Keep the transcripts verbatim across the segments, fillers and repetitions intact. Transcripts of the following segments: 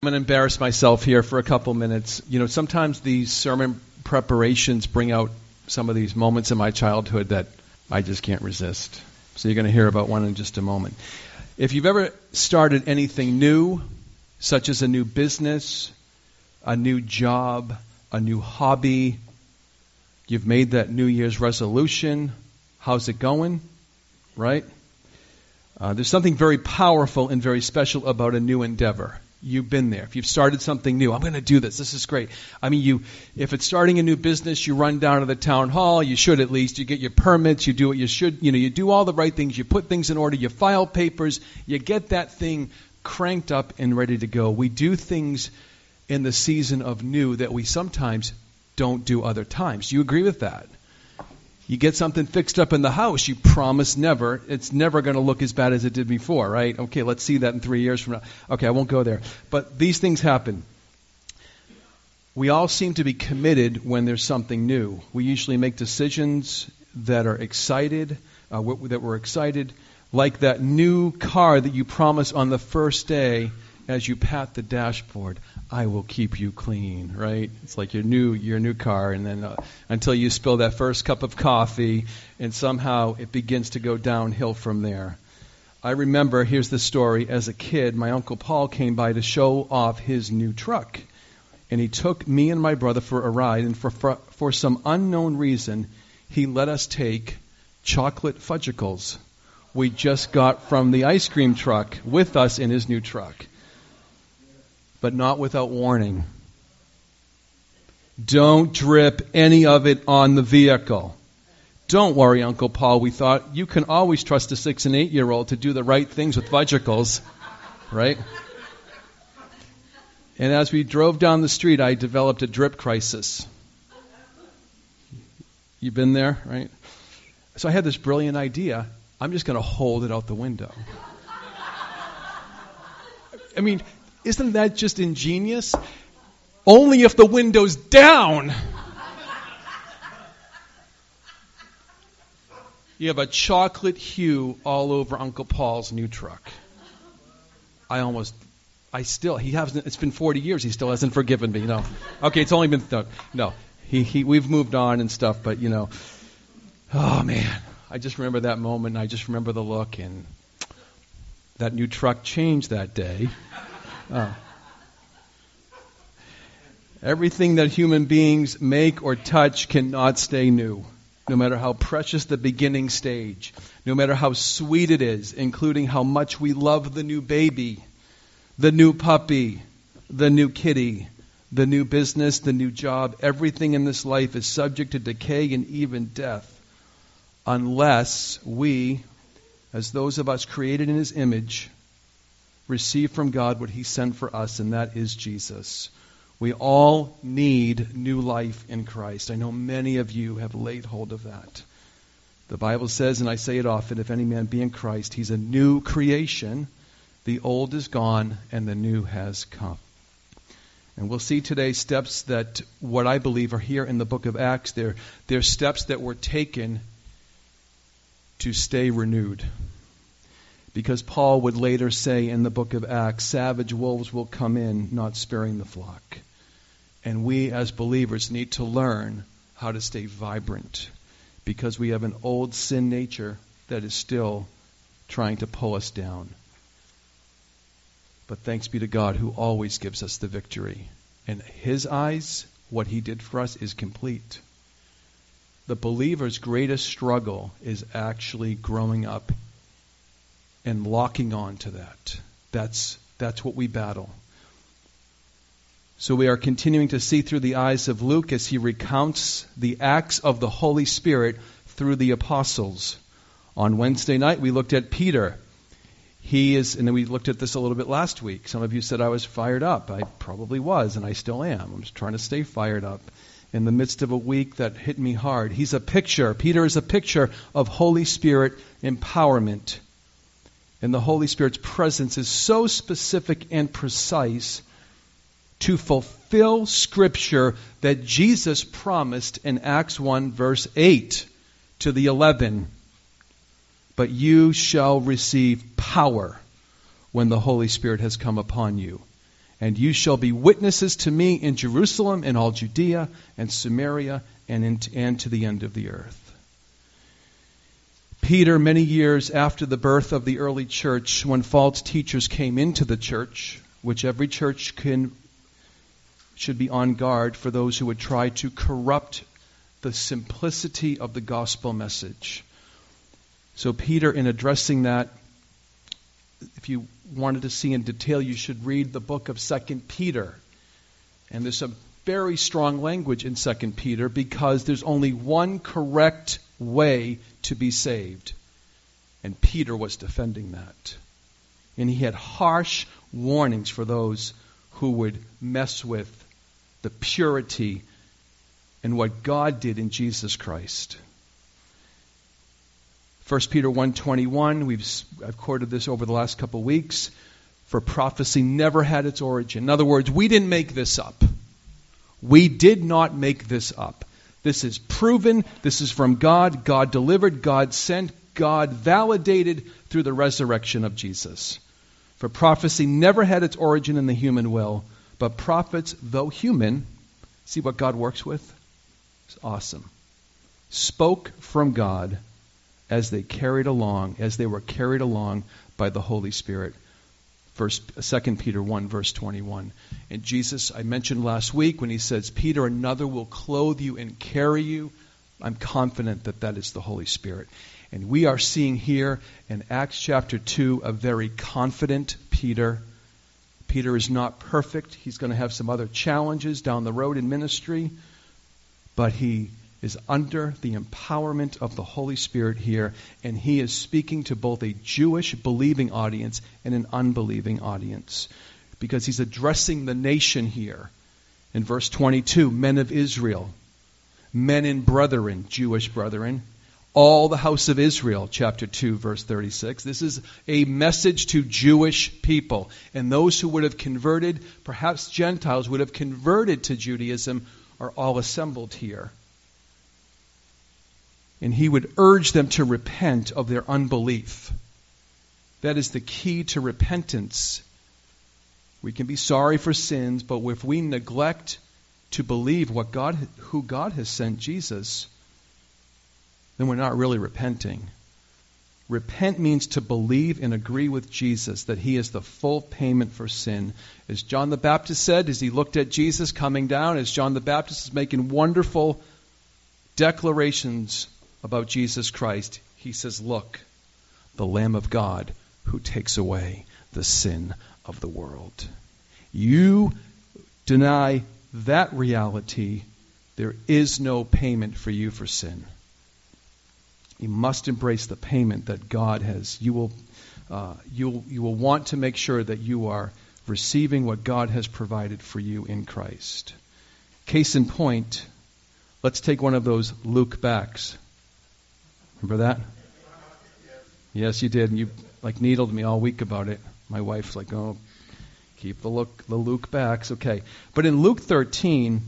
I'm going to embarrass myself here for a couple minutes. You know, sometimes these sermon preparations bring out some of these moments in my childhood that I just can't resist. So you're going to hear about one in just a moment. If you've ever started anything new, such as a new business, a new job, a new hobby, you've made that New Year's resolution, how's it going? Right? Uh, there's something very powerful and very special about a new endeavor. You've been there. If you've started something new, I'm going to do this. This is great. I mean, you, if it's starting a new business, you run down to the town hall. You should at least. You get your permits. You do what you should. You know, you do all the right things. You put things in order. You file papers. You get that thing cranked up and ready to go. We do things in the season of new that we sometimes don't do other times. Do you agree with that? You get something fixed up in the house, you promise never, it's never going to look as bad as it did before, right? Okay, let's see that in three years from now. Okay, I won't go there. But these things happen. We all seem to be committed when there's something new. We usually make decisions that are excited, uh, that we're excited, like that new car that you promise on the first day as you pat the dashboard. I will keep you clean, right? It's like your new your new car, and then uh, until you spill that first cup of coffee, and somehow it begins to go downhill from there. I remember, here's the story, as a kid, my Uncle Paul came by to show off his new truck. And he took me and my brother for a ride, and for, for, for some unknown reason, he let us take chocolate fudgicles we just got from the ice cream truck with us in his new truck. But not without warning. Don't drip any of it on the vehicle. Don't worry, Uncle Paul. We thought you can always trust a six and eight-year-old to do the right things with fudgicles, right? And as we drove down the street, I developed a drip crisis. You've been there, right? So I had this brilliant idea. I'm just going to hold it out the window. I mean, isn't that just ingenious? Only if the window's down. You have a chocolate hue all over Uncle Paul's new truck. I almost, I still, he hasn't, it's been forty years, he still hasn't forgiven me, no. Okay, it's only been, no, no. He, he, we've moved on and stuff, but you know, oh man, I just remember that moment, and I just remember the look, and that new truck changed that day. Uh, everything that human beings make or touch cannot stay new, no matter how precious the beginning stage, no matter how sweet it is, including how much we love the new baby, the new puppy, the new kitty, the new business, the new job. Everything in this life is subject to decay and even death, unless we, as those of us created in His image, receive from God what He sent for us, and that is Jesus. We all need new life in Christ. I know many of you have laid hold of that. The Bible says, and I say it often, if any man be in Christ, he's a new creation. The old is gone and the new has come. And we'll see today steps that, what I believe, are here in the book of Acts. They're, they're steps that were taken to stay renewed. Because Paul would later say in the book of Acts, savage wolves will come in, not sparing the flock. And we as believers need to learn how to stay vibrant, because we have an old sin nature that is still trying to pull us down. But thanks be to God who always gives us the victory. In His eyes, what He did for us is complete. The believer's greatest struggle is actually growing up and locking on to that. That's that's what we battle. So we are continuing to see through the eyes of Luke as he recounts the acts of the Holy Spirit through the apostles. On Wednesday night we looked at Peter. He is, and then we looked at this a little bit last week. Some of you said I was fired up. I probably was, and I still am. I'm just trying to stay fired up in the midst of a week that hit me hard. He's a picture. Peter is a picture of Holy Spirit empowerment. And the Holy Spirit's presence is so specific and precise to fulfill Scripture that Jesus promised in Acts one, verse eight to the eleven. But you shall receive power when the Holy Spirit has come upon you. And you shall be witnesses to me in Jerusalem and all Judea and Samaria and, in, and to the end of the earth. Peter, many years after the birth of the early church, when false teachers came into the church, which every church can, should be on guard for those who would try to corrupt the simplicity of the gospel message. So Peter, in addressing that, if you wanted to see in detail, you should read the book of Second Peter. And there's some very strong language in Second Peter because there's only one correct way to be saved. And Peter was defending that. And he had harsh warnings for those who would mess with the purity and what God did in Jesus Christ. First Peter one twenty-one, we've I've quoted this over the last couple of weeks. For prophecy never had its origin. In other words, we didn't make this up. We did not make this up. This is proven. This is from God. God delivered. God sent. God validated through the resurrection of Jesus. For prophecy never had its origin in the human will, but prophets, though human, see what God works with? It's awesome. Spoke from God as they carried along, as they were carried along by the Holy Spirit. First, Second Peter one, verse twenty-one. And Jesus, I mentioned last week when he says, Peter, another will clothe you and carry you. I'm confident that that is the Holy Spirit. And we are seeing here in Acts chapter two a very confident Peter. Peter is not perfect. He's going to have some other challenges down the road in ministry. But he is under the empowerment of the Holy Spirit here, and he is speaking to both a Jewish believing audience and an unbelieving audience, because he's addressing the nation here. In verse twenty-two, men of Israel, men and brethren, Jewish brethren, all the house of Israel, chapter two, verse thirty-six. This is a message to Jewish people, and those who would have converted, perhaps Gentiles would have converted to Judaism, are all assembled here. And he would urge them to repent of their unbelief. That is the key to repentance. We can be sorry for sins, but if we neglect to believe what God, who God has sent, Jesus, then we're not really repenting. Repent means to believe and agree with Jesus that he is the full payment for sin. As John the Baptist said, as he looked at Jesus coming down, as John the Baptist is making wonderful declarations about Jesus Christ, he says, look, the Lamb of God who takes away the sin of the world. You deny that reality, there is no payment for you for sin. You must embrace the payment that God has. You will, uh, you, you will want to make sure that you are receiving what God has provided for you in Christ. Case in point, let's take one of those Luke backs. Remember that? Yes, you did. And you like needled me all week about it. My wife's like, oh, keep the look, the Luke backs. Okay. But in Luke thirteen,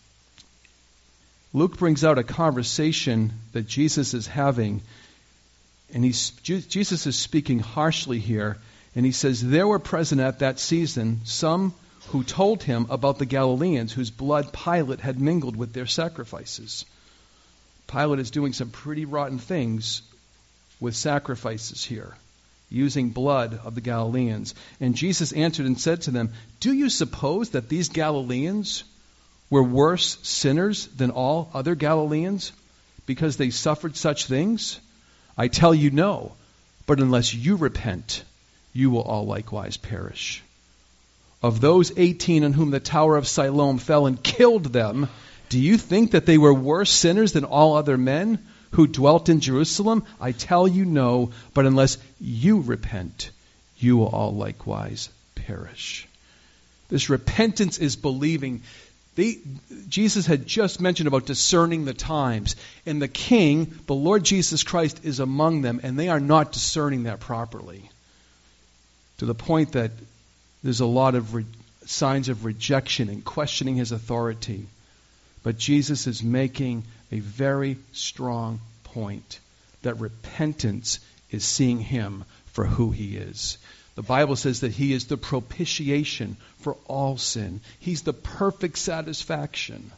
Luke brings out a conversation that Jesus is having. And he's, Jesus is speaking harshly here. And he says, there were present at that season some who told him about the Galileans whose blood Pilate had mingled with their sacrifices. Pilate is doing some pretty rotten things with sacrifices here, using blood of the Galileans. And Jesus answered and said to them, do you suppose that these Galileans were worse sinners than all other Galileans because they suffered such things? I tell you no, but unless you repent, you will all likewise perish. Of those eighteen on whom the tower of Siloam fell and killed them, do you think that they were worse sinners than all other men who dwelt in Jerusalem? I tell you no, but unless you repent, you will all likewise perish. This repentance is believing. They, Jesus had just mentioned about discerning the times, and the King, the Lord Jesus Christ, is among them, and they are not discerning that properly. To the point that there's a lot of re- signs of rejection and questioning his authority. But Jesus is making a very strong point that repentance is seeing him for who he is. The Bible says that he is the propitiation for all sin. He's the perfect satisfaction.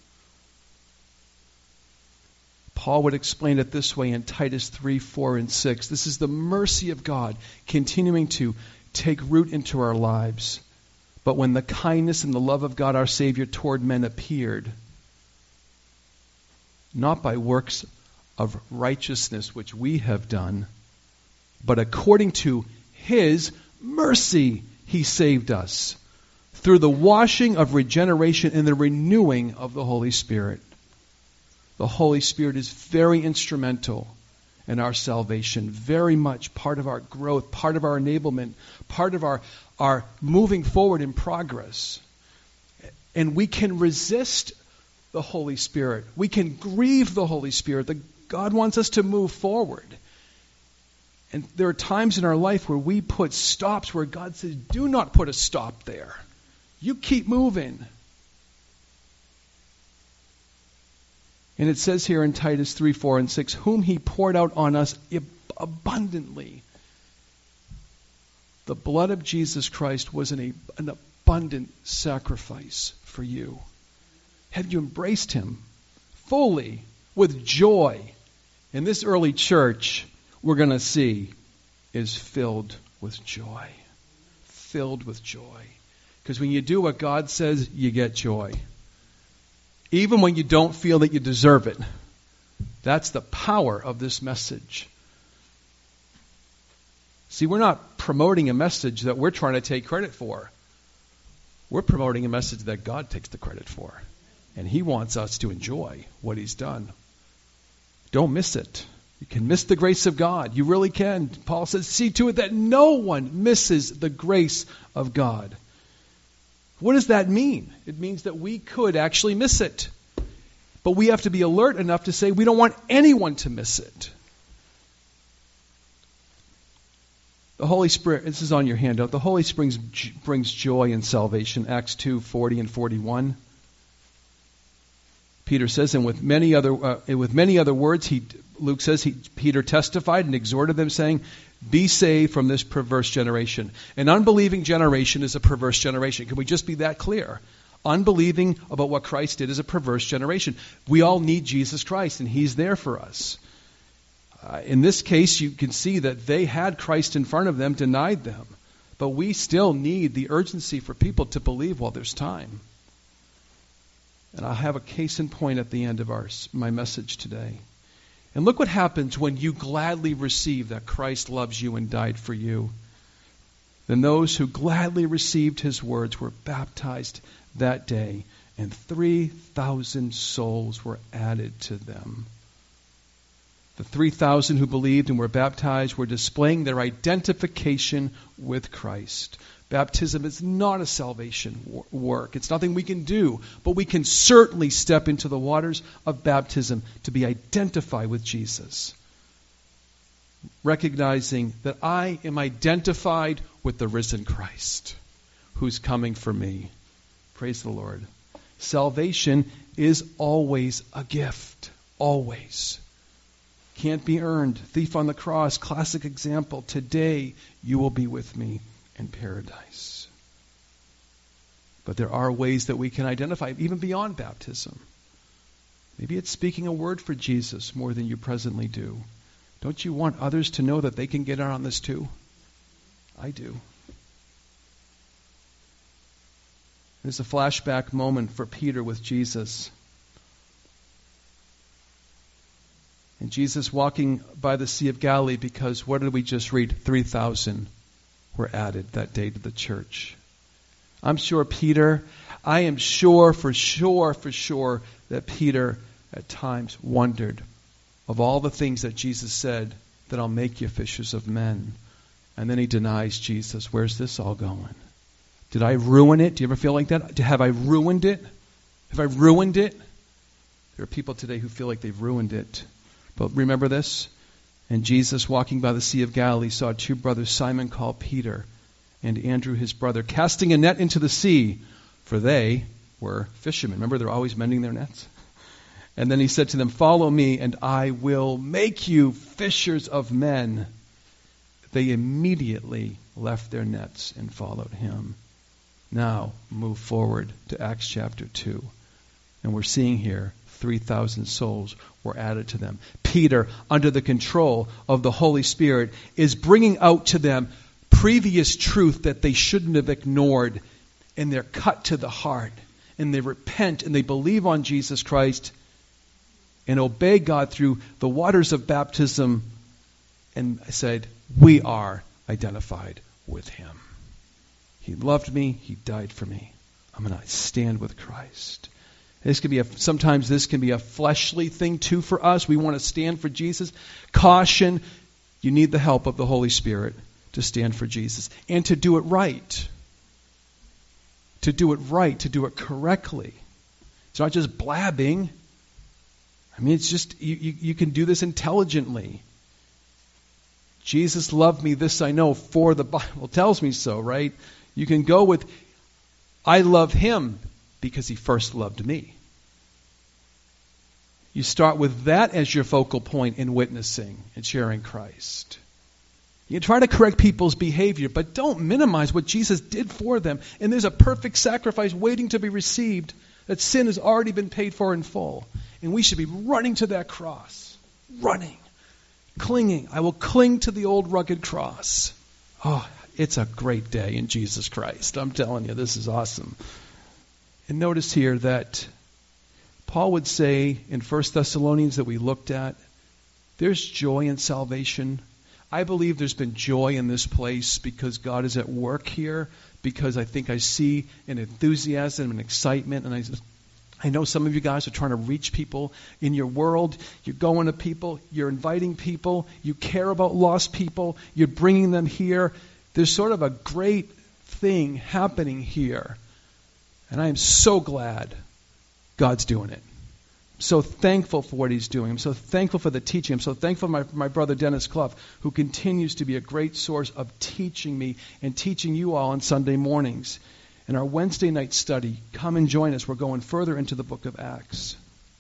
Paul would explain it this way in Titus three, four, and six. This is the mercy of God continuing to take root into our lives. But when the kindness and the love of God our Savior toward men appeared, not by works of righteousness which we have done, but according to his mercy he saved us through the washing of regeneration and the renewing of the Holy Spirit. The Holy Spirit is very instrumental in our salvation, very much part of our growth, part of our enablement, part of our, our moving forward in progress. And we can resist the Holy Spirit. We can grieve the Holy Spirit. The, God wants us to move forward. And there are times in our life where we put stops where God says, do not put a stop there. You keep moving. And it says here in Titus three, four, and six, whom he poured out on us abundantly. The blood of Jesus Christ was an, an abundant sacrifice for you. Have you embraced him fully with joy? And this early church, we're going to see, is filled with joy. Filled with joy. Because when you do what God says, you get joy. Even when you don't feel that you deserve it. That's the power of this message. See, we're not promoting a message that we're trying to take credit for. We're promoting a message that God takes the credit for. And he wants us to enjoy what he's done. Don't miss it. You can miss the grace of God. You really can. Paul says, see to it that no one misses the grace of God. What does that mean? It means that we could actually miss it. But we have to be alert enough to say we don't want anyone to miss it. The Holy Spirit, this is on your handout, the Holy Spirit brings joy and salvation, Acts two, forty and forty-one. Peter says, and with many other uh, with many other words, he Luke says, he, Peter testified and exhorted them, saying, be saved from this perverse generation. An unbelieving generation is a perverse generation. Can we just be that clear? Unbelieving about what Christ did is a perverse generation. We all need Jesus Christ, and he's there for us. Uh, in this case, you can see that they had Christ in front of them, denied them. But we still need the urgency for people to believe while there's time. And I'll have a case in point at the end of our my message today. And look what happens when you gladly receive that Christ loves you and died for you. Then those who gladly received his words were baptized that day, and three thousand souls were added to them. The three thousand who believed and were baptized were displaying their identification with Christ. Baptism is not a salvation work. It's nothing we can do, but we can certainly step into the waters of baptism to be identified with Jesus. Recognizing that I am identified with the risen Christ who's coming for me. Praise the Lord. Salvation is always a gift. Always. Can't be earned. Thief on the cross, classic example. Today you will be with me in paradise. But there are ways that we can identify, even beyond baptism. Maybe it's speaking a word for Jesus more than you presently do. Don't you want others to know that they can get in on this too? I do. There's a flashback moment for Peter with Jesus. And Jesus walking by the Sea of Galilee, because what did we just read? three thousand were added that day to the church. I'm sure Peter, I am sure for sure, for sure that Peter at times wondered of all the things that Jesus said, that I'll make you fishers of men. And then he denies Jesus. Where's this all going? Did I ruin it? Do you ever feel like that? Have I ruined it? Have I ruined it? There are people today who feel like they've ruined it. But remember this? And Jesus, walking by the Sea of Galilee, saw two brothers, Simon called Peter, and Andrew his brother, casting a net into the sea, for they were fishermen. Remember, they're always mending their nets? And then he said to them, follow me, and I will make you fishers of men. They immediately left their nets and followed him. Now, move forward to Acts chapter two. And we're seeing here three thousand souls were added to them. Peter, under the control of the Holy Spirit, is bringing out to them previous truth that they shouldn't have ignored. And they're cut to the heart. And they repent and they believe on Jesus Christ and obey God through the waters of baptism. And I said, we are identified with him. He loved me. He died for me. I'm going to stand with Christ. This can be a, sometimes this can be a fleshly thing too for us. We want to stand for Jesus. Caution, you need the help of the Holy Spirit to stand for Jesus and to do it right. To do it right, to do it correctly. It's not just blabbing. I mean, it's just, you, you, you can do this intelligently. Jesus loved me, this I know, for the Bible tells me so, right? You can go with, I love him because he first loved me. You start with that as your focal point in witnessing and sharing Christ. You try to correct people's behavior, but don't minimize what Jesus did for them. And there's a perfect sacrifice waiting to be received, that sin has already been paid for in full. And we should be running to that cross. Running. Clinging. I will cling to the old rugged cross. Oh, it's a great day in Jesus Christ. I'm telling you, this is awesome. And notice here that Paul would say in First Thessalonians that we looked at, there's joy in salvation. I believe there's been joy in this place because God is at work here, because I think I see an enthusiasm and excitement. And I, I know some of you guys are trying to reach people in your world. You're going to people. You're inviting people. You care about lost people. You're bringing them here. There's sort of a great thing happening here. And I am so glad God's doing it. I'm so thankful for what he's doing. I'm so thankful for the teaching. I'm so thankful for my, my brother Dennis Clough, who continues to be a great source of teaching me and teaching you all on Sunday mornings. In our Wednesday night study, come and join us. We're going further into the book of Acts.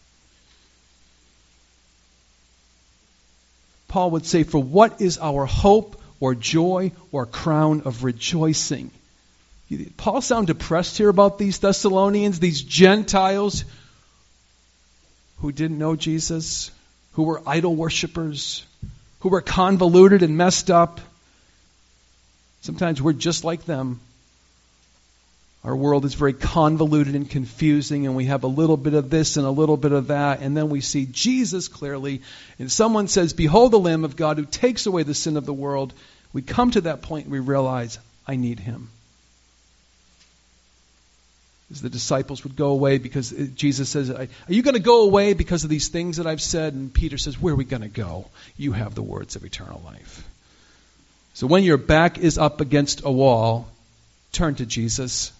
Paul would say, for what is our hope or joy or crown of rejoicing? Paul sound depressed here about these Thessalonians, these Gentiles who didn't know Jesus, who were idol worshipers, who were convoluted and messed up. Sometimes we're just like them. Our world is very convoluted and confusing, and we have a little bit of this and a little bit of that, and then we see Jesus clearly, and someone says, behold the Lamb of God who takes away the sin of the world. We come to that point and we realize, I need him. As the disciples would go away because Jesus says, are you going to go away because of these things that I've said? And Peter says, where are we going to go? You have the words of eternal life. So when your back is up against a wall, turn to Jesus.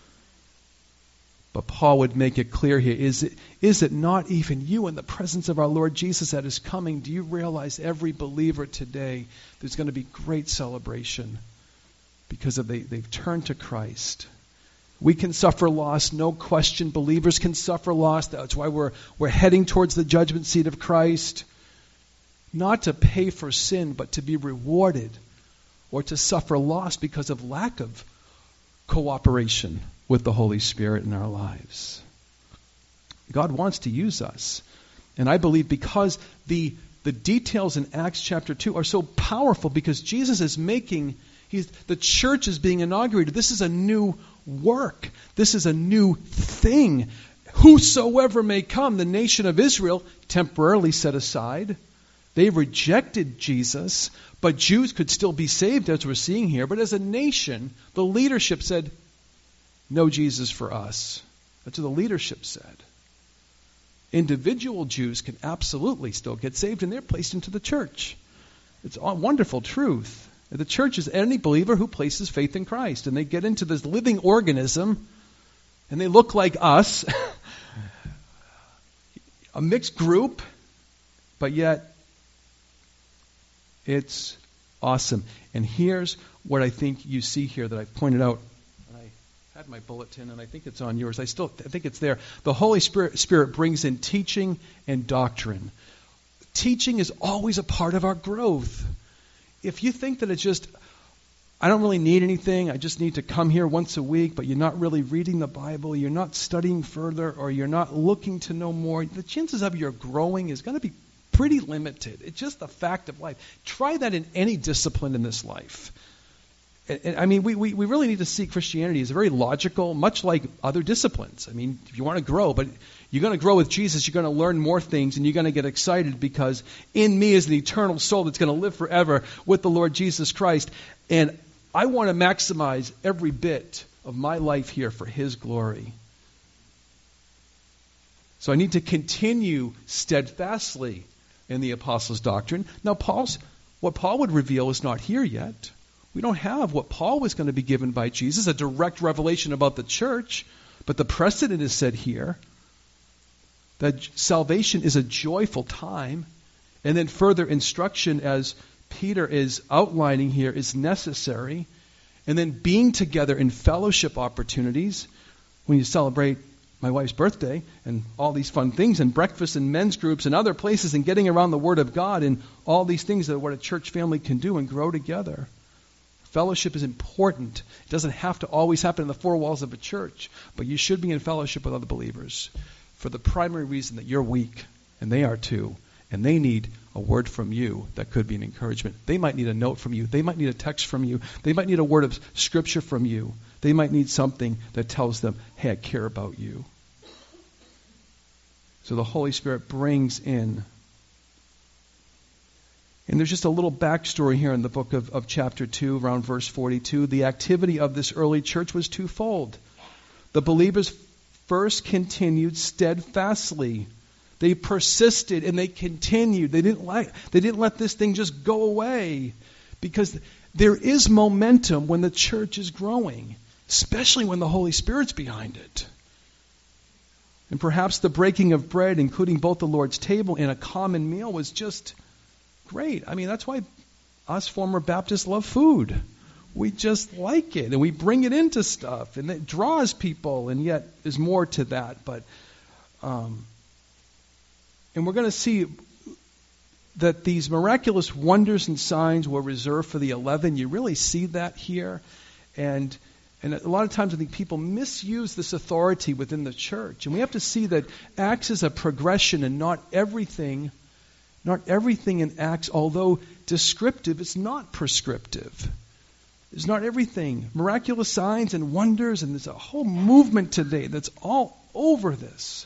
But Paul would make it clear here, is it, is it not even you in the presence of our Lord Jesus that is coming? Do you realize every believer today, there's going to be great celebration because of they, they've turned to Christ. We can suffer loss, no question. Believers can suffer loss. That's why we're, we're heading towards the judgment seat of Christ. Not to pay for sin, but to be rewarded or to suffer loss because of lack of cooperation with the Holy Spirit in our lives. God wants to use us. And I believe because the, the details in Acts chapter two are so powerful, because Jesus is making, he's, the church is being inaugurated. This is a new work. This is a new thing. Whosoever may come, the nation of Israel, temporarily set aside. They rejected Jesus, but Jews could still be saved, as we're seeing here. But as a nation, the leadership said, no Jesus for us. That's what the leadership said. Individual Jews can absolutely still get saved, and they're placed into the church. It's a wonderful truth. The church is any believer who places faith in Christ. And they get into this living organism, and they look like us, a mixed group, but yet it's awesome. And here's what I think you see here that I pointed out. And I had my bulletin, and I think it's on yours. I still I think it's there. The Holy Spirit, Spirit brings in teaching and doctrine. Teaching is always a part of our growth. if you think that it's just, I don't really need anything, I just need to come here once a week, but you're not really reading the Bible, you're not studying further, or you're not looking to know more, the chances of your growing is going to be pretty limited. It's just the fact of life. Try that in any discipline in this life. And, and, I mean, we, we, we really need to see Christianity as very logical, much like other disciplines. I mean, if you want to grow, but you're going to grow with Jesus, you're going to learn more things, and you're going to get excited because in me is an eternal soul that's going to live forever with the Lord Jesus Christ. And I want to maximize every bit of my life here for His glory. So I need to continue steadfastly in the apostles' doctrine. Now, Paul's what Paul would reveal is not here yet. We don't have what Paul was going to be given by Jesus, a direct revelation about the church, but the precedent is said here that salvation is a joyful time, and then further instruction, as Peter is outlining here, is necessary, and then being together in fellowship opportunities when you celebrate my wife's birthday and all these fun things, and breakfast and men's groups and other places, and getting around the Word of God and all these things that what a church family can do and grow together. Fellowship is important. It doesn't have to always happen in the four walls of a church, but you should be in fellowship with other believers for the primary reason that you're weak, and they are too, and they need a word from you that could be an encouragement. They might need a note from you. They might need a text from you. They might need a word of scripture from you. They might need something that tells them, hey, I care about you. So the Holy Spirit brings in. And there's just a little backstory here in the book of, of chapter two, around verse forty-two. The activity of this early church was twofold. The believers first continued steadfastly. They persisted and they continued. They didn't like, they didn't let this thing just go away, because there is momentum when the church is growing, especially when the Holy Spirit's behind it. And perhaps the breaking of bread, including both the Lord's table and a common meal, was just great. I mean, that's why us former Baptists love food. We just like it, and we bring it into stuff, and it draws people, and yet there's more to that. But, um, and we're going to see that these miraculous wonders and signs were reserved for the eleven. You really see that here, and and a lot of times I think people misuse this authority within the church, and we have to see that Acts is a progression, and not everything. Not everything in Acts, although descriptive, is not prescriptive. It's not everything. Miraculous signs and wonders, and there's a whole movement today that's all over this.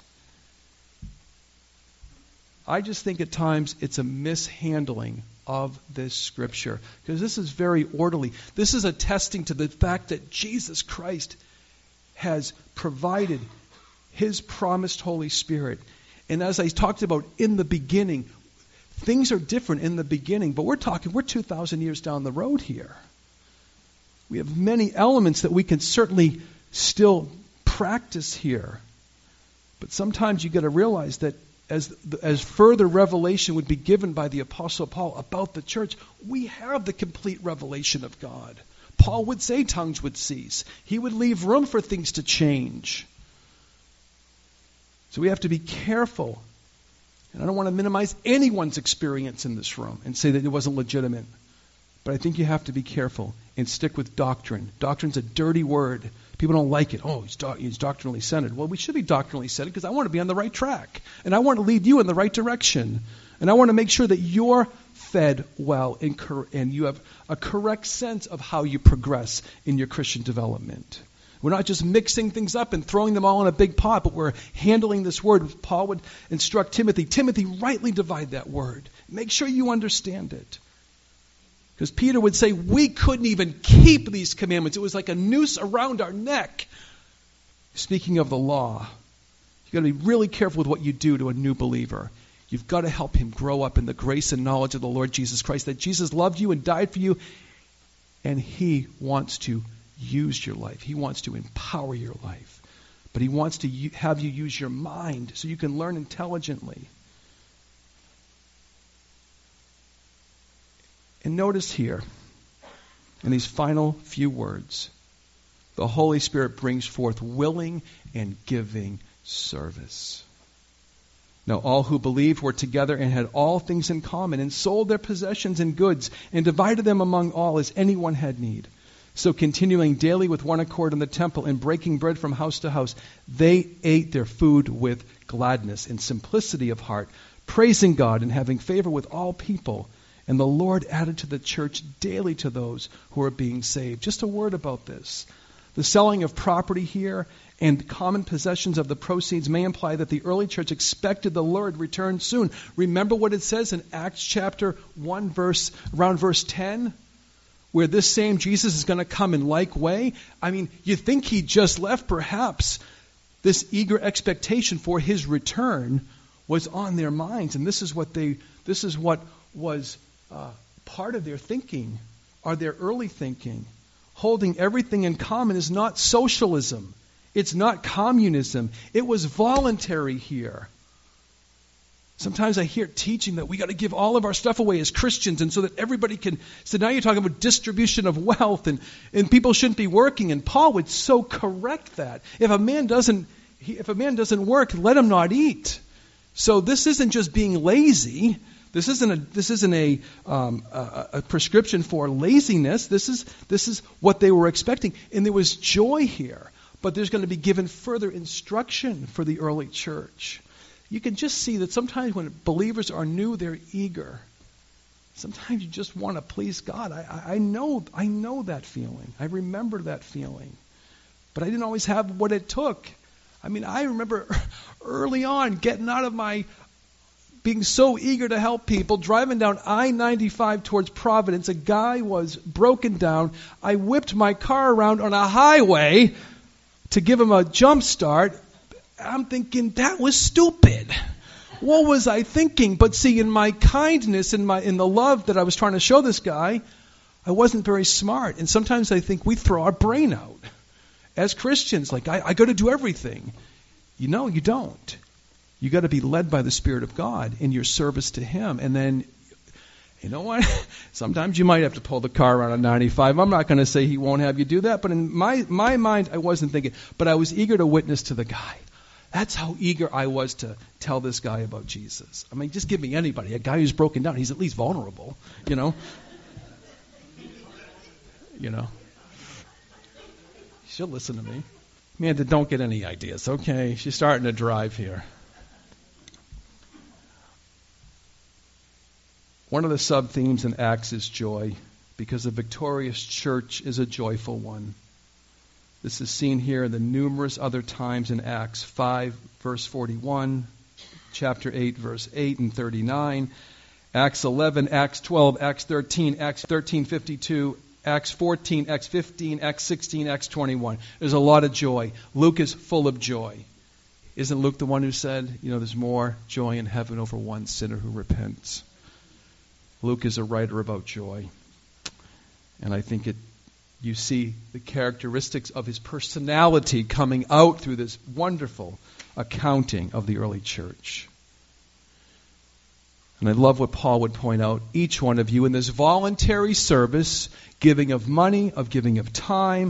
I just think at times it's a mishandling of this scripture, because this is very orderly. This is attesting to the fact that Jesus Christ has provided His promised Holy Spirit. And as I talked about in the beginning, things are different in the beginning, but we're talking, we're two thousand years down the road here. We have many elements that we can certainly still practice here. But sometimes you got to realize that as as further revelation would be given by the Apostle Paul about the church, we have the complete revelation of God. Paul would say tongues would cease. He would leave room for things to change. So we have to be careful. And I don't want to minimize anyone's experience in this room and say that it wasn't legitimate. But I think you have to be careful and stick with doctrine. Doctrine's a dirty word. People don't like it. Oh, he's, do- he's doctrinally centered. Well, we should be doctrinally centered because I want to be on the right track. And I want to lead you in the right direction. And I want to make sure that you're fed well and, cor- and you have a correct sense of how you progress in your Christian development. We're not just mixing things up and throwing them all in a big pot, but we're handling this word. Paul would instruct Timothy, Timothy, rightly divide that word. Make sure you understand it. Because Peter would say, we couldn't even keep these commandments. It was like a noose around our neck. Speaking of the law, you've got to be really careful with what you do to a new believer. You've got to help him grow up in the grace and knowledge of the Lord Jesus Christ, that Jesus loved you and died for you, and He wants to use your life. He wants to empower your life. But He wants to have you use your mind so you can learn intelligently. And notice here, in these final few words, the Holy Spirit brings forth willing and giving service. Now all who believed were together and had all things in common, and sold their possessions and goods, and divided them among all as anyone had need. So continuing daily with one accord in the temple, and breaking bread from house to house, they ate their food with gladness and simplicity of heart, praising God and having favor with all people. And the Lord added to the church daily to those who are being saved. Just a word about this. The selling of property here and common possessions of the proceeds may imply that the early church expected the Lord return soon. Remember what it says in Acts chapter one, verse around verse ten, where this same Jesus is going to come in like way? I mean, you think he just left? Perhaps this eager expectation for his return was on their minds, and this is what they, this is what was uh, part of their thinking, or their early thinking. Holding everything in common is not socialism. It's not communism. It was voluntary here. Sometimes I hear teaching that we got to give all of our stuff away as Christians, and so that everybody can. So now you're talking about distribution of wealth, and, and people shouldn't be working. And Paul would so correct that. If a man doesn't, he, if a man doesn't work, let him not eat. So this isn't just being lazy. This isn't a this isn't a, um, a a prescription for laziness. This is this is what they were expecting, and there was joy here. But there's going to be given further instruction for the early church. You can just see that sometimes when believers are new, they're eager. Sometimes you just want to please God. I, I know I know that feeling. I remember that feeling. But I didn't always have what it took. I mean, I remember early on getting out of my, being so eager to help people, driving down I ninety-five towards Providence. A guy was broken down. I whipped my car around on a highway to give him a jump start. I'm thinking, that was stupid. What was I thinking? But see, in my kindness, in my in the love that I was trying to show this guy, I wasn't very smart. And sometimes I think we throw our brain out as Christians. Like, I, I got to do everything. You know, you don't. You got to be led by the Spirit of God in your service to Him. And then, you know what? Sometimes you might have to pull the car around on ninety-five. I'm not going to say He won't have you do that. But in my, my mind, I wasn't thinking. But I was eager to witness to the guy. That's how eager I was to tell this guy about Jesus. I mean, just give me anybody. A guy who's broken down, he's at least vulnerable, you know. You know. She'll listen to me. Amanda, don't get any ideas, okay? She's starting to drive here. One of the sub-themes in Acts is joy, because the victorious church is a joyful one. This is seen here in the numerous other times in Acts five, verse forty-one, chapter eight, verse eight and thirty-nine, Acts eleven, Acts twelve, Acts thirteen, Acts thirteen fifty-two, Acts fourteen, Acts fifteen, Acts sixteen, Acts twenty-one. There's a lot of joy. Luke is full of joy. Isn't Luke the one who said, you know, there's more joy in heaven over one sinner who repents? Luke is a writer about joy. And I think it you see the characteristics of his personality coming out through this wonderful accounting of the early church. And I love what Paul would point out. Each one of you in this voluntary service, giving of money, of giving of time,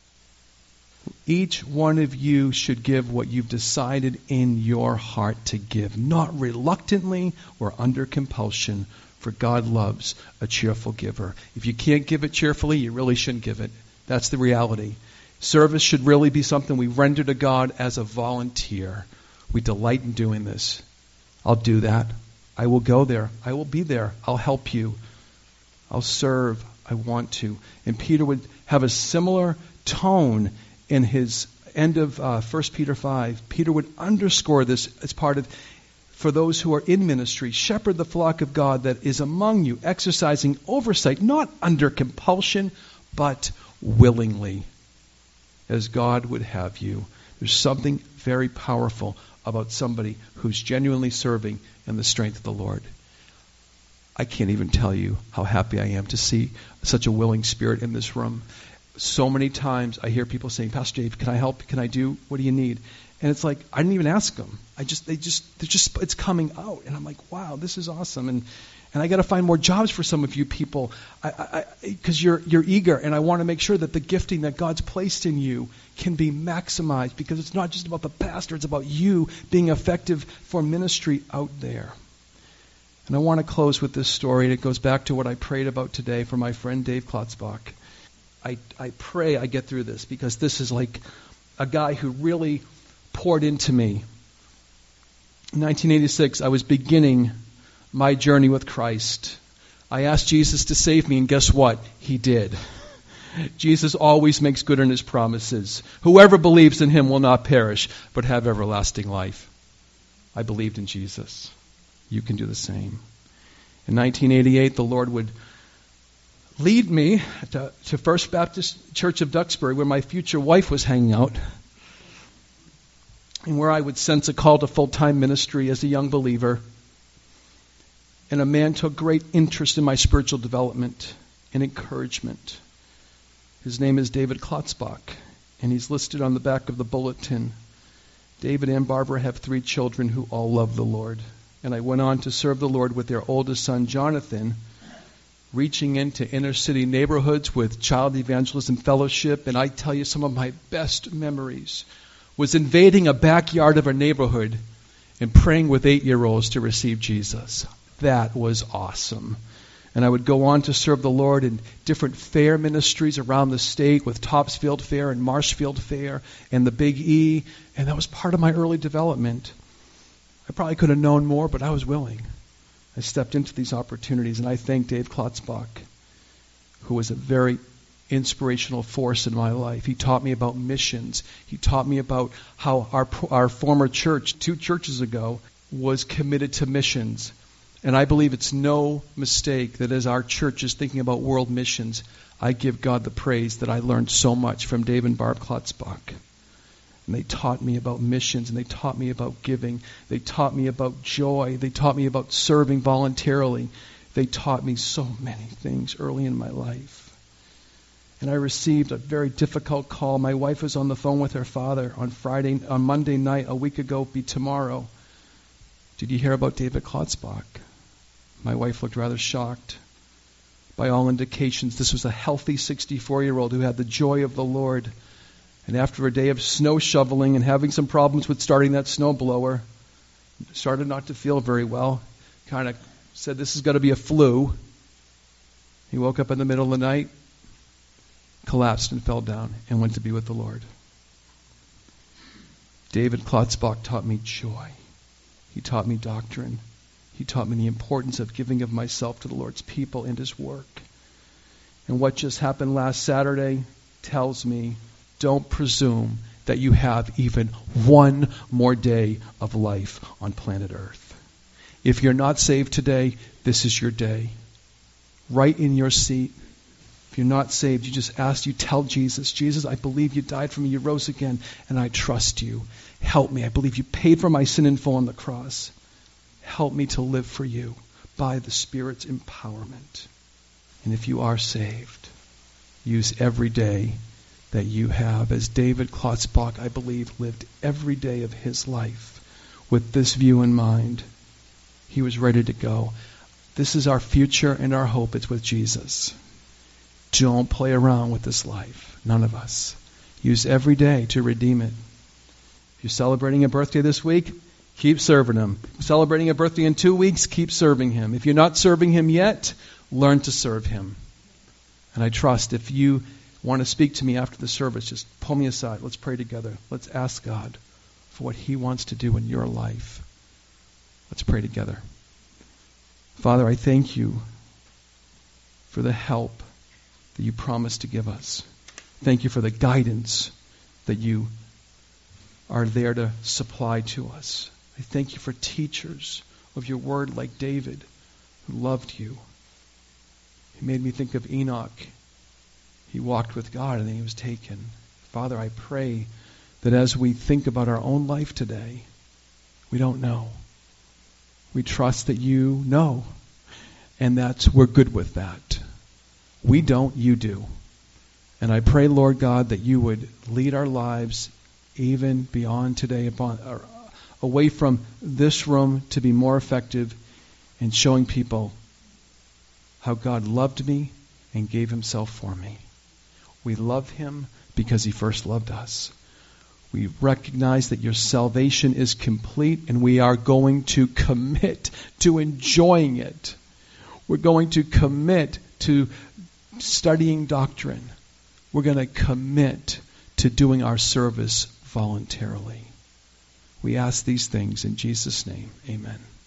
each one of you should give what you've decided in your heart to give, not reluctantly or under compulsion, for God loves a cheerful giver. If you can't give it cheerfully, you really shouldn't give it. That's the reality. Service should really be something we render to God as a volunteer. We delight in doing this. I'll do that. I will go there. I will be there. I'll help you. I'll serve. I want to. And Peter would have a similar tone in his end of uh, First Peter five. Peter would underscore this as part of, for those who are in ministry, shepherd the flock of God that is among you, exercising oversight, not under compulsion, but willingly, as God would have you. There's something very powerful about somebody who's genuinely serving in the strength of the Lord. I can't even tell you how happy I am to see such a willing spirit in this room. So many times I hear people saying, Pastor Dave, can I help? Can I do? What do you need? And it's like, I didn't even ask them. I just, they just, they're just, it's coming out. And I'm like, wow, this is awesome. And, And I got to find more jobs for some of you people, because you're you're eager, and I want to make sure that the gifting that God's placed in you can be maximized, because it's not just about the pastor, it's about you being effective for ministry out there. And I want to close with this story, and it goes back to what I prayed about today for my friend Dave Klotzbach. I, I pray I get through this, because this is like a guy who really poured into me. In nineteen eighty-six, I was beginning my journey with Christ. I asked Jesus to save me, and guess what? He did. Jesus always makes good on his promises. Whoever believes in him will not perish, but have everlasting life. I believed in Jesus. You can do the same. In nineteen eighty-eight, the Lord would lead me to, to First Baptist Church of Duxbury, where my future wife was hanging out, and where I would sense a call to full-time ministry as a young believer. And a man took great interest in my spiritual development and encouragement. His name is David Klotzbach, and he's listed on the back of the bulletin. David and Barbara have three children who all love the Lord. And I went on to serve the Lord with their oldest son, Jonathan, reaching into inner city neighborhoods with child evangelism fellowship. And I tell you, some of my best memories was invading a backyard of a neighborhood and praying with eight-year-olds to receive Jesus. That was awesome. And I would go on to serve the Lord in different fair ministries around the state, with Topsfield Fair and Marshfield Fair and the Big E. And that was part of my early development. I probably could have known more, but I was willing. I stepped into these opportunities, and I thank Dave Klotzbach, who was a very inspirational force in my life. He taught me about missions. He taught me about how our our former church, two churches ago, was committed to missions. And I believe it's no mistake that as our church is thinking about world missions, I give God the praise that I learned so much from Dave and Barb Klotzbach. And they taught me about missions, and they taught me about giving. They taught me about joy. They taught me about serving voluntarily. They taught me so many things early in my life. And I received a very difficult call. My wife was on the phone with her father on Friday, on Monday night, a week ago, be tomorrow. Did you hear about David Klotzbach? My wife looked rather shocked. By all indications, this was a healthy sixty-four-year-old who had the joy of the Lord. And after a day of snow shoveling and having some problems with starting that snowblower, started not to feel very well. Kind of said, this has got to be a flu. He woke up in the middle of the night, collapsed and fell down, and went to be with the Lord. David Klotzbach taught me joy. He taught me doctrine. He taught me the importance of giving of myself to the Lord's people and his work. And what just happened last Saturday tells me, don't presume that you have even one more day of life on planet Earth. If you're not saved today, this is your day. Right in your seat. If you're not saved, you just ask, you tell Jesus, Jesus, I believe you died for me, you rose again, and I trust you. Help me. I believe you paid for my sin in full on the cross. Help me to live for you by the Spirit's empowerment. And if you are saved, use every day that you have. As David Klotzbach, I believe, lived every day of his life with this view in mind. He was ready to go. This is our future and our hope. It's with Jesus. Don't play around with this life. None of us. Use every day to redeem it. If you're celebrating a birthday this week, keep serving him. Celebrating a birthday in two weeks, keep serving him. If you're not serving him yet, learn to serve him. And I trust if you want to speak to me after the service, just pull me aside. Let's pray together. Let's ask God for what he wants to do in your life. Let's pray together. Father, I thank you for the help that you promised to give us. Thank you for the guidance that you are there to supply to us. I thank you for teachers of your word like David, who loved you. He made me think of Enoch. He walked with God and then he was taken. Father, I pray that as we think about our own life today, we don't know. We trust that you know, and that we're good with that. We don't, you do. And I pray, Lord God, that you would lead our lives even beyond today, upon, or away from this room, to be more effective in showing people how God loved me and gave himself for me. We love him because he first loved us. We recognize that your salvation is complete, and we are going to commit to enjoying it. We're going to commit to studying doctrine. We're going to commit to doing our service voluntarily. We ask these things in Jesus' name. Amen.